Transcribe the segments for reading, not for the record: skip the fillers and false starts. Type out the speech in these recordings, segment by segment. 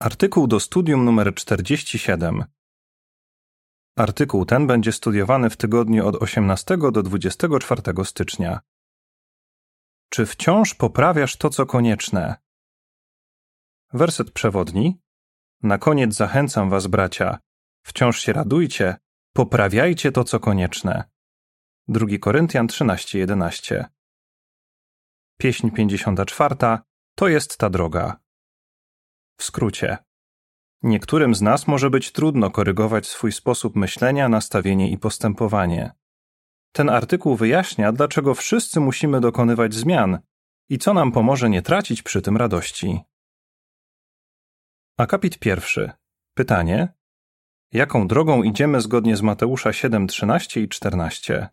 Artykuł do studium numer 47. Artykuł ten będzie studiowany w tygodniu od 18 do 24 stycznia. Czy wciąż poprawiasz to, co konieczne? Werset przewodni. Na koniec zachęcam was, bracia, wciąż się radujcie, poprawiajcie to, co konieczne. 2 Koryntian 13:11. Pieśń 54. To jest ta droga. W skrócie. Niektórym z nas może być trudno korygować swój sposób myślenia, nastawienie i postępowanie. Ten artykuł wyjaśnia, dlaczego wszyscy musimy dokonywać zmian i co nam pomoże nie tracić przy tym radości. Akapit 1. Pytanie. Jaką drogą idziemy zgodnie z Mateusza 7:13 i 14?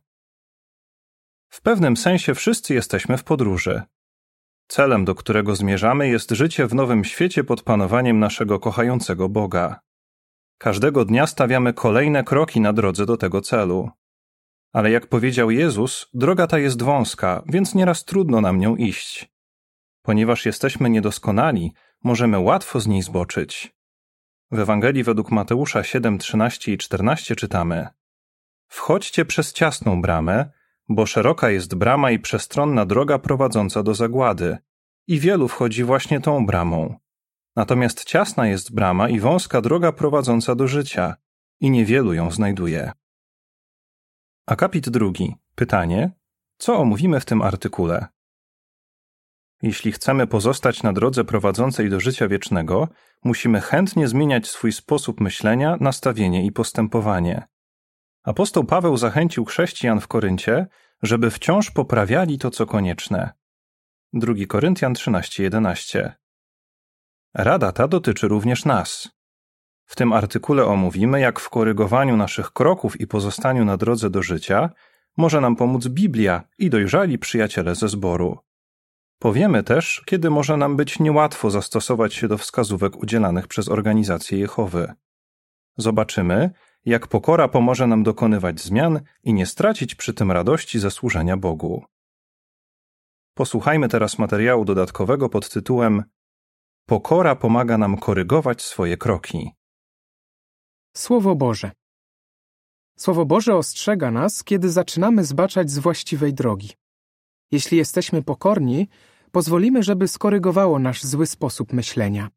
W pewnym sensie wszyscy jesteśmy w podróży. Celem, do którego zmierzamy, jest życie w nowym świecie pod panowaniem naszego kochającego Boga. Każdego dnia stawiamy kolejne kroki na drodze do tego celu. Ale jak powiedział Jezus, droga ta jest wąska, więc nieraz trudno nam nią iść. Ponieważ jesteśmy niedoskonali, możemy łatwo z niej zboczyć. W Ewangelii według Mateusza 7:13 i 14 czytamy: Wchodźcie przez ciasną bramę, bo szeroka jest brama i przestronna droga prowadząca do zagłady, i wielu wchodzi właśnie tą bramą. Natomiast ciasna jest brama i wąska droga prowadząca do życia, i niewielu ją znajduje. Akapit 2. Pytanie. Co omówimy w tym artykule? Jeśli chcemy pozostać na drodze prowadzącej do życia wiecznego, musimy chętnie zmieniać swój sposób myślenia, nastawienie i postępowanie. Apostoł Paweł zachęcił chrześcijan w Koryncie, żeby wciąż poprawiali to, co konieczne. 2 Koryntian 13:11. Rada ta dotyczy również nas. W tym artykule omówimy, jak w korygowaniu naszych kroków i pozostaniu na drodze do życia może nam pomóc Biblia i dojrzali przyjaciele ze zboru. Powiemy też, kiedy może nam być niełatwo zastosować się do wskazówek udzielanych przez organizację Jehowy. Zobaczymy, jak pokora pomoże nam dokonywać zmian i nie stracić przy tym radości ze służenia Bogu. Posłuchajmy teraz materiału dodatkowego pod tytułem Pokora pomaga nam korygować swoje kroki. Słowo Boże. Słowo Boże ostrzega nas, kiedy zaczynamy zbaczać z właściwej drogi. Jeśli jesteśmy pokorni, pozwolimy, żeby skorygowało nasz zły sposób myślenia.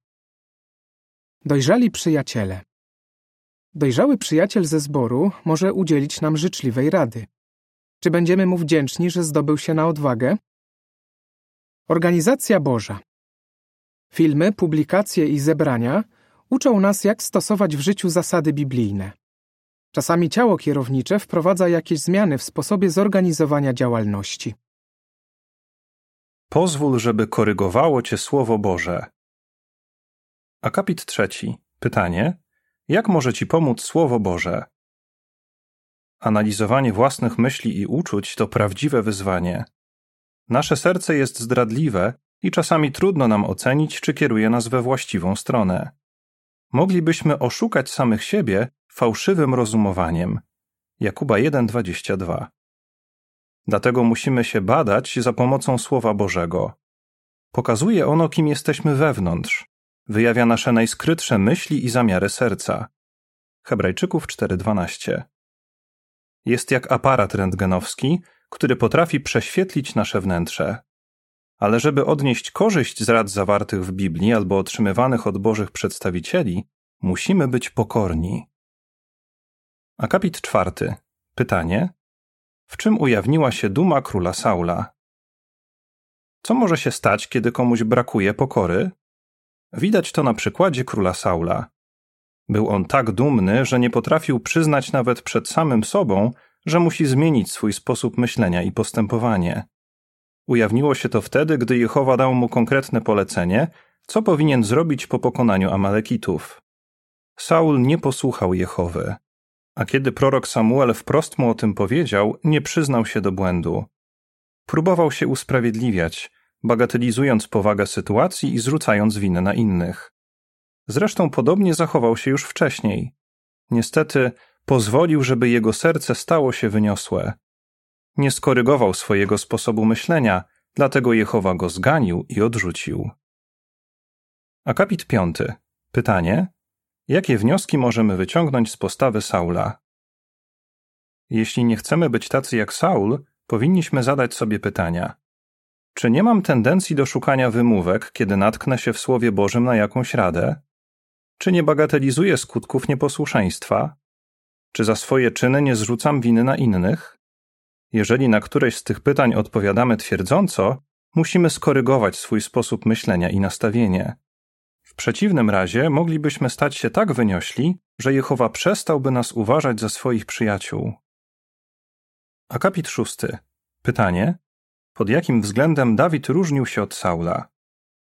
Dojrzali przyjaciele. Dojrzały przyjaciel ze zboru może udzielić nam życzliwej rady. Czy będziemy mu wdzięczni, że zdobył się na odwagę? Organizacja Boża. Filmy, publikacje i zebrania uczą nas, jak stosować w życiu zasady biblijne. Czasami ciało kierownicze wprowadza jakieś zmiany w sposobie zorganizowania działalności. Pozwól, żeby korygowało cię Słowo Boże. Akapit 3. Pytanie. Jak może ci pomóc Słowo Boże? Analizowanie własnych myśli i uczuć to prawdziwe wyzwanie. Nasze serce jest zdradliwe i czasami trudno nam ocenić, czy kieruje nas we właściwą stronę. Moglibyśmy oszukać samych siebie fałszywym rozumowaniem. Jakuba 1:22. Dlatego musimy się badać za pomocą Słowa Bożego. Pokazuje ono, kim jesteśmy wewnątrz. Wyjawia nasze najskrytsze myśli i zamiary serca. Hebrajczyków 4:12. Jest jak aparat rentgenowski, który potrafi prześwietlić nasze wnętrze. Ale żeby odnieść korzyść z rad zawartych w Biblii albo otrzymywanych od Bożych przedstawicieli, musimy być pokorni. Akapit 4. Pytanie. W czym ujawniła się duma króla Saula? Co może się stać, kiedy komuś brakuje pokory? Widać to na przykładzie króla Saula. Był on tak dumny, że nie potrafił przyznać nawet przed samym sobą, że musi zmienić swój sposób myślenia i postępowanie. Ujawniło się to wtedy, gdy Jehowa dał mu konkretne polecenie, co powinien zrobić po pokonaniu Amalekitów. Saul nie posłuchał Jehowy, a kiedy prorok Samuel wprost mu o tym powiedział, nie przyznał się do błędu. Próbował się usprawiedliwiać, bagatelizując powagę sytuacji i zrzucając winę na innych. Zresztą podobnie zachował się już wcześniej. Niestety pozwolił, żeby jego serce stało się wyniosłe. Nie skorygował swojego sposobu myślenia, dlatego Jehowa go zganił i odrzucił. Akapit 5. Pytanie: jakie wnioski możemy wyciągnąć z postawy Saula? Jeśli nie chcemy być tacy jak Saul, powinniśmy zadać sobie pytania. Czy nie mam tendencji do szukania wymówek, kiedy natknę się w Słowie Bożym na jakąś radę? Czy nie bagatelizuję skutków nieposłuszeństwa? Czy za swoje czyny nie zrzucam winy na innych? Jeżeli na któreś z tych pytań odpowiadamy twierdząco, musimy skorygować swój sposób myślenia i nastawienie. W przeciwnym razie moglibyśmy stać się tak wyniośli, że Jehowa przestałby nas uważać za swoich przyjaciół. Akapit 6. Pytanie: pod jakim względem Dawid różnił się od Saula?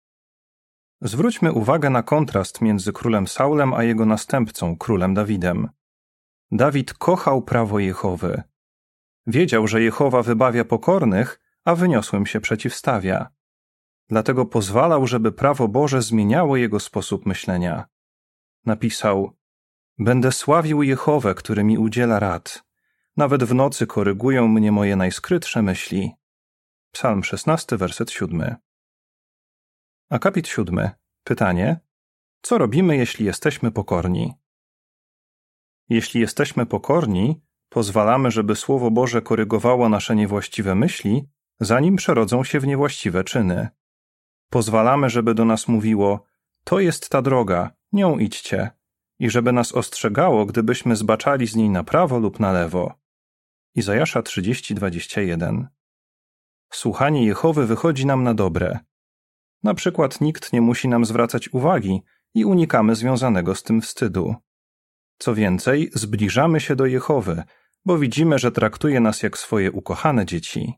Zwróćmy uwagę na kontrast między królem Saulem a jego następcą, królem Dawidem. Dawid kochał prawo Jehowy. Wiedział, że Jehowa wybawia pokornych, a wyniosłym się przeciwstawia. Dlatego pozwalał, żeby prawo Boże zmieniało jego sposób myślenia. Napisał: będę sławił Jehowę, który mi udziela rad. Nawet w nocy korygują mnie moje najskrytsze myśli. Psalm 16, werset 7. Akapit 7. Pytanie: co robimy, jeśli jesteśmy pokorni? Jeśli jesteśmy pokorni, pozwalamy, żeby Słowo Boże korygowało nasze niewłaściwe myśli, zanim przerodzą się w niewłaściwe czyny. Pozwalamy, żeby do nas mówiło: to jest ta droga, nią idźcie, i żeby nas ostrzegało, gdybyśmy zbaczali z niej na prawo lub na lewo. Izajasza 30:21. Słuchanie Jehowy wychodzi nam na dobre. Na przykład nikt nie musi nam zwracać uwagi i unikamy związanego z tym wstydu. Co więcej, zbliżamy się do Jehowy, bo widzimy, że traktuje nas jak swoje ukochane dzieci.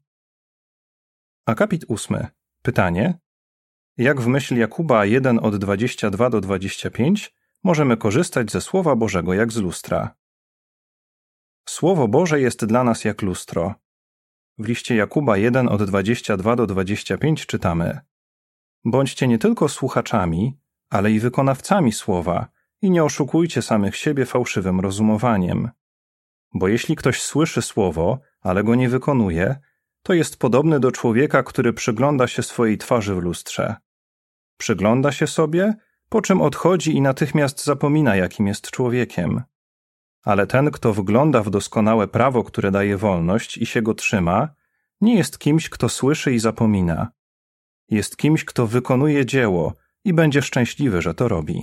Akapit 8. Pytanie: jak w myśl Jakuba 1 od 22 do 25 możemy korzystać ze Słowa Bożego jak z lustra? Słowo Boże jest dla nas jak lustro. W liście Jakuba 1 od 22 do 25 czytamy: bądźcie nie tylko słuchaczami, ale i wykonawcami słowa i nie oszukujcie samych siebie fałszywym rozumowaniem. Bo jeśli ktoś słyszy słowo, ale go nie wykonuje, to jest podobny do człowieka, który przygląda się swojej twarzy w lustrze. Przygląda się sobie, po czym odchodzi i natychmiast zapomina, jakim jest człowiekiem. Ale ten, kto wgląda w doskonałe prawo, które daje wolność i się go trzyma, nie jest kimś, kto słyszy i zapomina. Jest kimś, kto wykonuje dzieło i będzie szczęśliwy, że to robi.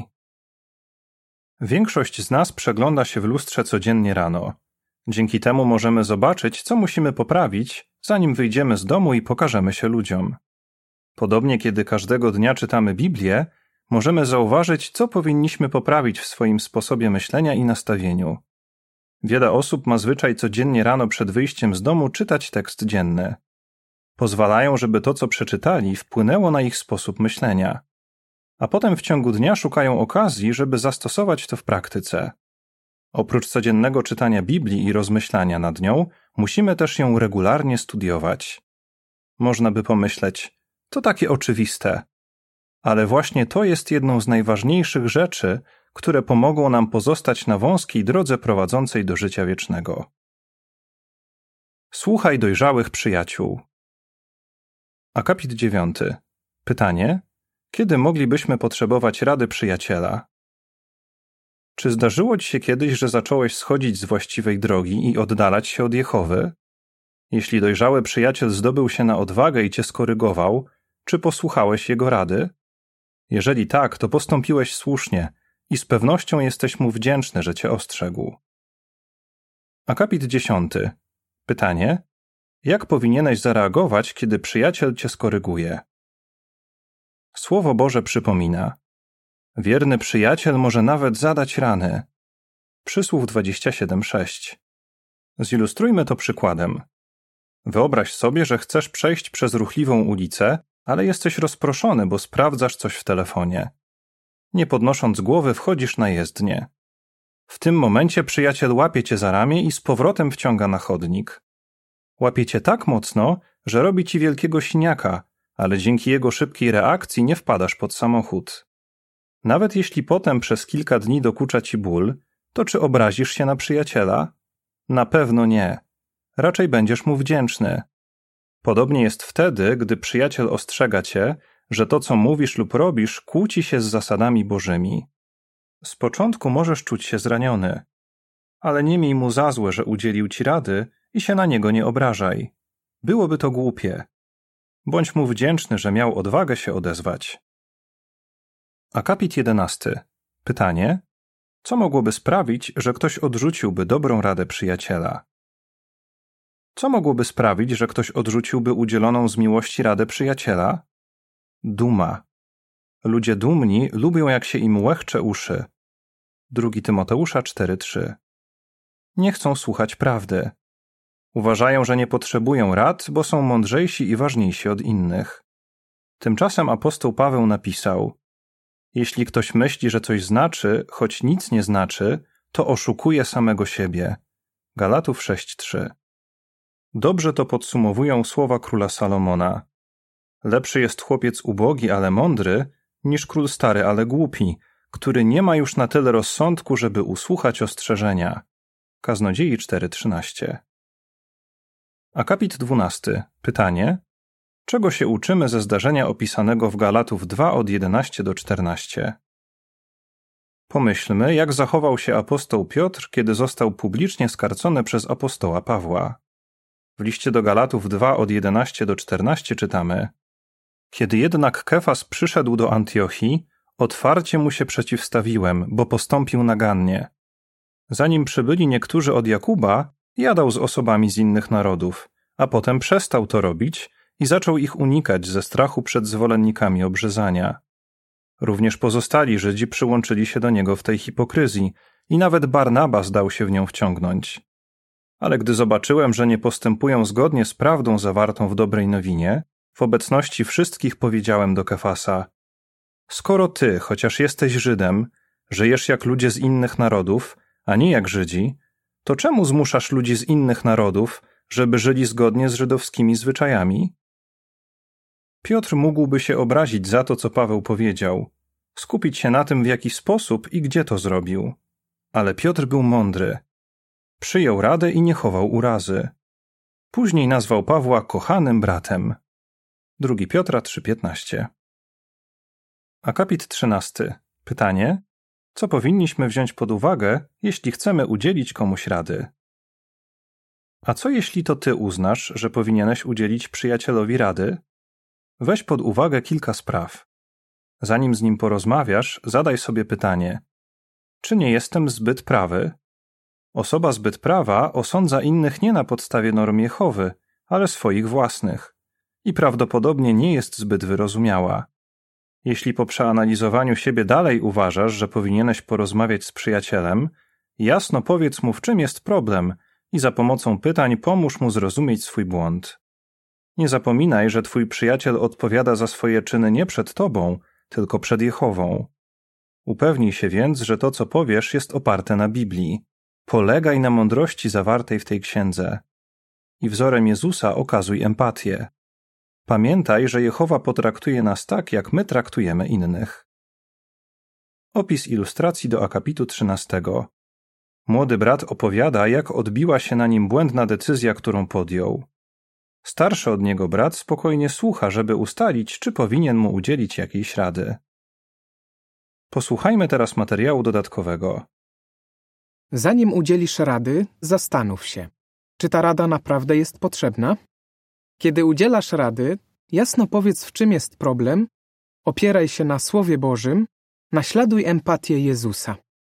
Większość z nas przegląda się w lustrze codziennie rano. Dzięki temu możemy zobaczyć, co musimy poprawić, zanim wyjdziemy z domu i pokażemy się ludziom. Podobnie, kiedy każdego dnia czytamy Biblię, możemy zauważyć, co powinniśmy poprawić w swoim sposobie myślenia i nastawieniu. Wiele osób ma zwyczaj codziennie rano przed wyjściem z domu czytać tekst dzienny. Pozwalają, żeby to, co przeczytali, wpłynęło na ich sposób myślenia. A potem w ciągu dnia szukają okazji, żeby zastosować to w praktyce. Oprócz codziennego czytania Biblii i rozmyślania nad nią, musimy też ją regularnie studiować. Można by pomyśleć: to takie oczywiste. Ale właśnie to jest jedną z najważniejszych rzeczy, które pomogą nam pozostać na wąskiej drodze prowadzącej do życia wiecznego. Słuchaj dojrzałych przyjaciół. Akapit 9. Pytanie: kiedy moglibyśmy potrzebować rady przyjaciela? Czy zdarzyło ci się kiedyś, że zacząłeś schodzić z właściwej drogi i oddalać się od Jehowy? Jeśli dojrzały przyjaciel zdobył się na odwagę i cię skorygował, czy posłuchałeś jego rady? Jeżeli tak, to postąpiłeś słusznie i z pewnością jesteś mu wdzięczny, że cię ostrzegł. Akapit 10. Pytanie: jak powinieneś zareagować, kiedy przyjaciel cię skoryguje? Słowo Boże przypomina: wierny przyjaciel może nawet zadać rany. Przysłów 27:6. Zilustrujmy to przykładem. Wyobraź sobie, że chcesz przejść przez ruchliwą ulicę, ale jesteś rozproszony, bo sprawdzasz coś w telefonie. Nie podnosząc głowy, wchodzisz na jezdnię. W tym momencie przyjaciel łapie cię za ramię i z powrotem wciąga na chodnik. Łapie cię tak mocno, że robi ci wielkiego siniaka, ale dzięki jego szybkiej reakcji nie wpadasz pod samochód. Nawet jeśli potem przez kilka dni dokucza ci ból, to czy obrazisz się na przyjaciela? Na pewno nie. Raczej będziesz mu wdzięczny. Podobnie jest wtedy, gdy przyjaciel ostrzega cię, że to, co mówisz lub robisz, kłóci się z zasadami Bożymi. Z początku możesz czuć się zraniony, ale nie miej mu za złe, że udzielił ci rady i się na niego nie obrażaj. Byłoby to głupie. Bądź mu wdzięczny, że miał odwagę się odezwać. Akapit 11. Pytanie: co mogłoby sprawić, że ktoś odrzuciłby dobrą radę przyjaciela? Co mogłoby sprawić, że ktoś odrzuciłby udzieloną z miłości radę przyjaciela? Duma. Ludzie dumni lubią, jak się im łechcze uszy. 2 Tymoteusza 4:3. Nie chcą słuchać prawdy. Uważają, że nie potrzebują rad, bo są mądrzejsi i ważniejsi od innych. Tymczasem apostoł Paweł napisał: jeśli ktoś myśli, że coś znaczy, choć nic nie znaczy, to oszukuje samego siebie. Galatów 6:3. Dobrze to podsumowują słowa króla Salomona. Lepszy jest chłopiec ubogi, ale mądry, niż król stary, ale głupi, który nie ma już na tyle rozsądku, żeby usłuchać ostrzeżenia. Kaznodziei 4:13. Akapit 12. Pytanie: czego się uczymy ze zdarzenia opisanego w Galatów 2 od 11 do 14? Pomyślmy, jak zachował się apostoł Piotr, kiedy został publicznie skarcony przez apostoła Pawła. W liście do Galatów 2 od 11 do 14 czytamy: kiedy jednak Kefas przyszedł do Antiochii, otwarcie mu się przeciwstawiłem, bo postąpił nagannie. Zanim przybyli niektórzy od Jakuba, jadał z osobami z innych narodów, a potem przestał to robić i zaczął ich unikać ze strachu przed zwolennikami obrzezania. Również pozostali Żydzi przyłączyli się do niego w tej hipokryzji i nawet Barnabas dał się w nią wciągnąć. Ale gdy zobaczyłem, że nie postępują zgodnie z prawdą zawartą w dobrej nowinie, w obecności wszystkich powiedziałem do Kefasa: skoro ty, chociaż jesteś Żydem, żyjesz jak ludzie z innych narodów, a nie jak Żydzi, to czemu zmuszasz ludzi z innych narodów, żeby żyli zgodnie z żydowskimi zwyczajami? Piotr mógłby się obrazić za to, co Paweł powiedział, skupić się na tym, w jaki sposób i gdzie to zrobił. Ale Piotr był mądry. Przyjął radę i nie chował urazy. Później nazwał Pawła kochanym bratem. 2 Piotra 3:15. Akapit 13. Pytanie: co powinniśmy wziąć pod uwagę, jeśli chcemy udzielić komuś rady? A co jeśli to ty uznasz, że powinieneś udzielić przyjacielowi rady? Weź pod uwagę kilka spraw. Zanim z nim porozmawiasz, zadaj sobie pytanie: czy nie jestem zbyt prawy? Osoba zbyt prawa osądza innych nie na podstawie norm Jehowy, ale swoich własnych i prawdopodobnie nie jest zbyt wyrozumiała. Jeśli po przeanalizowaniu siebie dalej uważasz, że powinieneś porozmawiać z przyjacielem, jasno powiedz mu, w czym jest problem i za pomocą pytań pomóż mu zrozumieć swój błąd. Nie zapominaj, że twój przyjaciel odpowiada za swoje czyny nie przed tobą, tylko przed Jehową. Upewnij się więc, że to, co powiesz, jest oparte na Biblii. Polegaj na mądrości zawartej w tej księdze. I wzorem Jezusa okazuj empatię. Pamiętaj, że Jehowa potraktuje nas tak, jak my traktujemy innych. Opis ilustracji do akapitu 13. Młody brat opowiada, jak odbiła się na nim błędna decyzja, którą podjął. Starszy od niego brat spokojnie słucha, żeby ustalić, czy powinien mu udzielić jakiejś rady. Posłuchajmy teraz materiału dodatkowego. Zanim udzielisz rady, zastanów się, czy ta rada naprawdę jest potrzebna? Kiedy udzielasz rady, jasno powiedz, w czym jest problem, opieraj się na Słowie Bożym, naśladuj empatię Jezusa.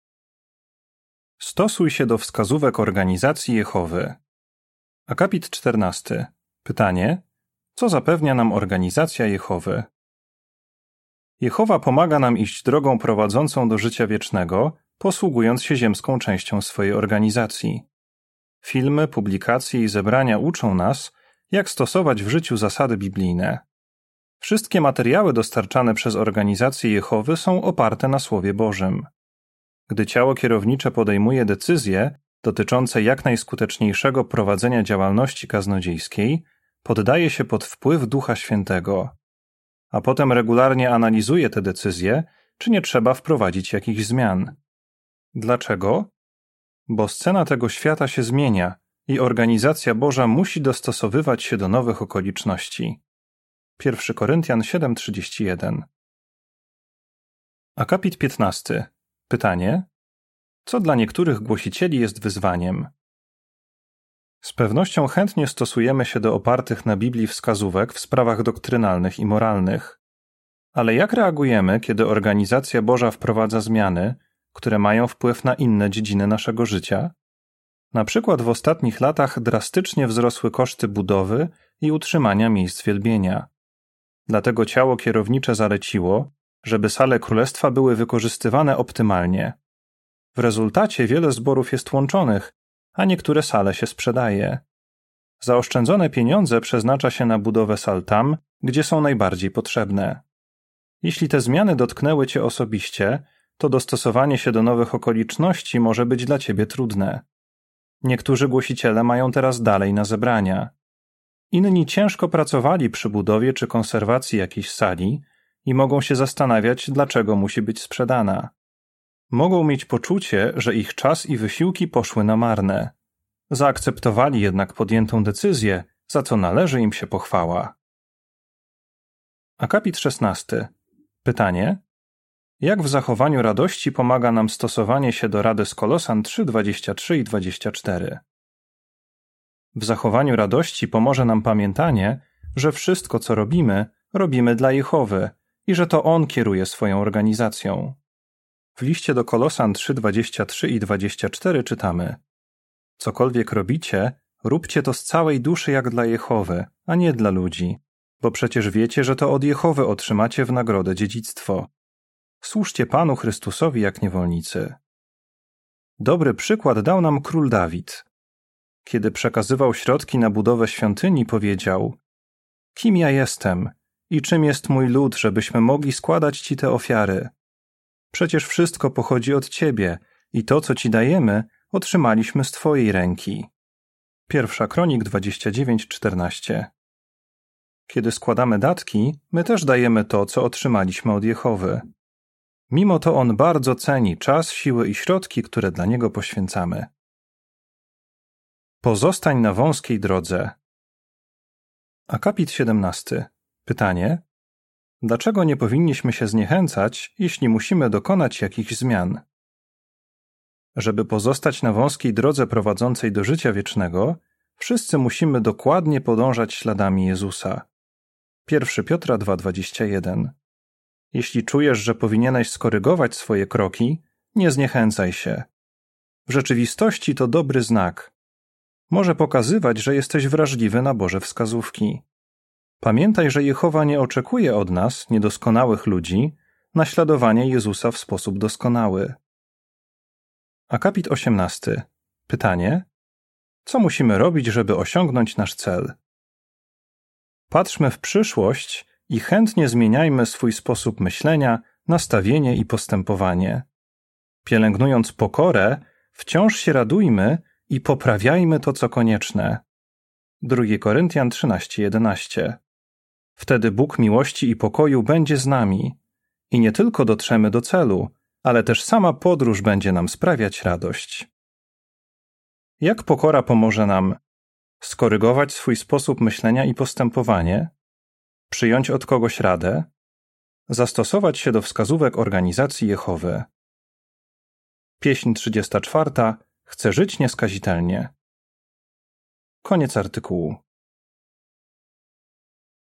Stosuj się do wskazówek organizacji Jehowy. Akapit 14. Pytanie: co zapewnia nam organizacja Jehowy? Jehowa pomaga nam iść drogą prowadzącą do życia wiecznego, posługując się ziemską częścią swojej organizacji. Filmy, publikacje i zebrania uczą nas, jak stosować w życiu zasady biblijne. Wszystkie materiały dostarczane przez organizację Jehowy są oparte na Słowie Bożym. Gdy ciało kierownicze podejmuje decyzje dotyczące jak najskuteczniejszego prowadzenia działalności kaznodziejskiej, poddaje się pod wpływ Ducha Świętego, a potem regularnie analizuje te decyzje, czy nie trzeba wprowadzić jakichś zmian. Dlaczego? Bo scena tego świata się zmienia i organizacja Boża musi dostosowywać się do nowych okoliczności. 1 Koryntian 7:31. Akapit 15. Pytanie: co dla niektórych głosicieli jest wyzwaniem? Z pewnością chętnie stosujemy się do opartych na Biblii wskazówek w sprawach doktrynalnych i moralnych. Ale jak reagujemy, kiedy organizacja Boża wprowadza zmiany, które mają wpływ na inne dziedziny naszego życia? Na przykład w ostatnich latach drastycznie wzrosły koszty budowy i utrzymania miejsc wielbienia. Dlatego ciało kierownicze zaleciło, żeby sale królestwa były wykorzystywane optymalnie. W rezultacie wiele zborów jest łączonych, a niektóre sale się sprzedaje. Zaoszczędzone pieniądze przeznacza się na budowę sal tam, gdzie są najbardziej potrzebne. Jeśli te zmiany dotknęły Cię osobiście, to dostosowanie się do nowych okoliczności może być dla Ciebie trudne. Niektórzy głosiciele mają teraz dalej na zebrania. Inni ciężko pracowali przy budowie czy konserwacji jakiejś sali i mogą się zastanawiać, dlaczego musi być sprzedana. Mogą mieć poczucie, że ich czas i wysiłki poszły na marne. Zaakceptowali jednak podjętą decyzję, za co należy im się pochwała. Akapit 16. Pytanie: jak w zachowaniu radości pomaga nam stosowanie się do rady z Kolosan 3:23 i 24? W zachowaniu radości pomoże nam pamiętanie, że wszystko, co robimy, robimy dla Jehowy i że to On kieruje swoją organizacją. W liście do Kolosan 3:23 i 24 czytamy: cokolwiek robicie, róbcie to z całej duszy jak dla Jehowy, a nie dla ludzi, bo przecież wiecie, że to od Jehowy otrzymacie w nagrodę dziedzictwo. Służcie Panu Chrystusowi jak niewolnicy. Dobry przykład dał nam król Dawid. Kiedy przekazywał środki na budowę świątyni, powiedział: kim ja jestem i czym jest mój lud, żebyśmy mogli składać Ci te ofiary? Przecież wszystko pochodzi od Ciebie i to, co Ci dajemy, otrzymaliśmy z Twojej ręki. 1 Kronik 29:14. Kiedy składamy datki, my też dajemy to, co otrzymaliśmy od Jehowy. Mimo to On bardzo ceni czas, siły i środki, które dla Niego poświęcamy. Pozostań na wąskiej drodze. Akapit 17. Pytanie: dlaczego nie powinniśmy się zniechęcać, jeśli musimy dokonać jakichś zmian? Żeby pozostać na wąskiej drodze prowadzącej do życia wiecznego, wszyscy musimy dokładnie podążać śladami Jezusa. 1 Piotra 2:21. Jeśli czujesz, że powinieneś skorygować swoje kroki, nie zniechęcaj się. W rzeczywistości to dobry znak. Może pokazywać, że jesteś wrażliwy na Boże wskazówki. Pamiętaj, że Jehowa nie oczekuje od nas, niedoskonałych ludzi, naśladowania Jezusa w sposób doskonały. Akapit 18. Pytanie: co musimy robić, żeby osiągnąć nasz cel? Patrzmy w przyszłość i chętnie zmieniajmy swój sposób myślenia, nastawienie i postępowanie. Pielęgnując pokorę, wciąż się radujmy i poprawiajmy to, co konieczne. 2 Koryntian 13:11. Wtedy Bóg miłości i pokoju będzie z nami i nie tylko dotrzemy do celu, ale też sama podróż będzie nam sprawiać radość. Jak pokora pomoże nam skorygować swój sposób myślenia i postępowanie, przyjąć od kogoś radę, zastosować się do wskazówek organizacji Jehowy? Pieśń 34. Chcę żyć nieskazitelnie. Koniec artykułu.